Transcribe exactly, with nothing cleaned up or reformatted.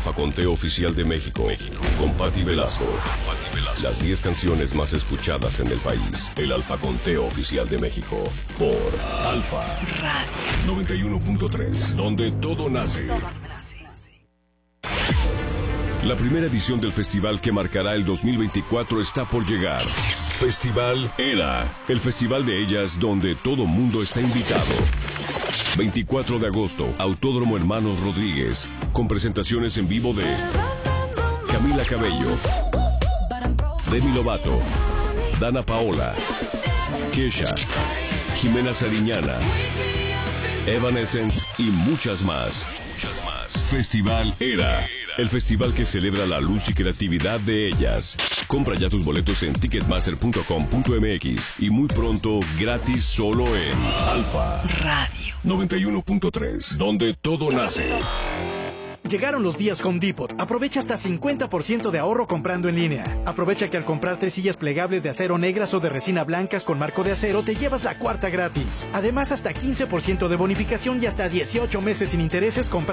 Alfa Conteo Oficial de México, México. Con Patti Velasco. Patti Velasco. Las diez canciones más escuchadas en el país. El Alfa Conteo Oficial de México. Por Alfa Radio noventa y uno punto tres, donde todo nace. La primera edición del festival que marcará el dos mil veinticuatro está por llegar. Festival Era, el festival de ellas donde todo mundo está invitado. veinticuatro de agosto, Autódromo Hermanos Rodríguez, con presentaciones en vivo de Camila Cabello, Demi Lovato, Dana Paola, Kesha, Jimena Sariñana, Evanescence y muchas más. Festival Era, el festival que celebra la luz y creatividad de ellas. Compra ya tus boletos en ticketmaster punto com punto m x y muy pronto gratis solo en Alfa Radio noventa y uno punto tres, donde todo nace. Llegaron los días Home Depot. Aprovecha hasta cincuenta por ciento de ahorro comprando en línea. Aprovecha que al comprar tres sillas plegables de acero negras o de resina blancas con marco de acero, te llevas la cuarta gratis. Además, hasta quince por ciento de bonificación y hasta dieciocho meses sin intereses comprando